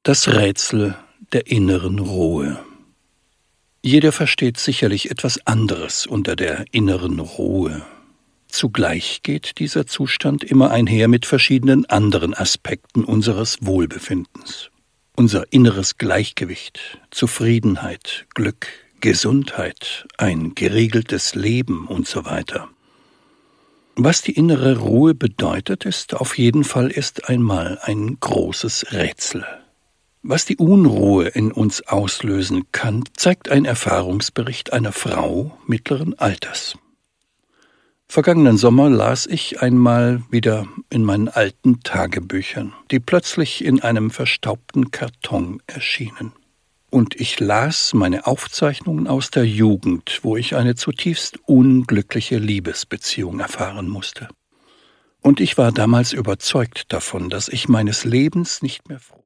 Das Rätsel der inneren Ruhe. Jeder versteht sicherlich etwas anderes unter der inneren Ruhe. Zugleich geht dieser Zustand immer einher mit verschiedenen anderen Aspekten unseres Wohlbefindens. Unser inneres Gleichgewicht, Zufriedenheit, Glück, Gesundheit, ein geregeltes Leben und so weiter. Was die innere Ruhe bedeutet, ist auf jeden Fall erst einmal ein großes Rätsel. Was die Unruhe in uns auslösen kann, zeigt ein Erfahrungsbericht einer Frau mittleren Alters. Vergangenen Sommer las ich einmal wieder in meinen alten Tagebüchern, die plötzlich in einem verstaubten Karton erschienen. Und ich las meine Aufzeichnungen aus der Jugend, wo ich eine zutiefst unglückliche Liebesbeziehung erfahren musste. Und ich war damals überzeugt davon, dass ich meines Lebens nicht mehr froh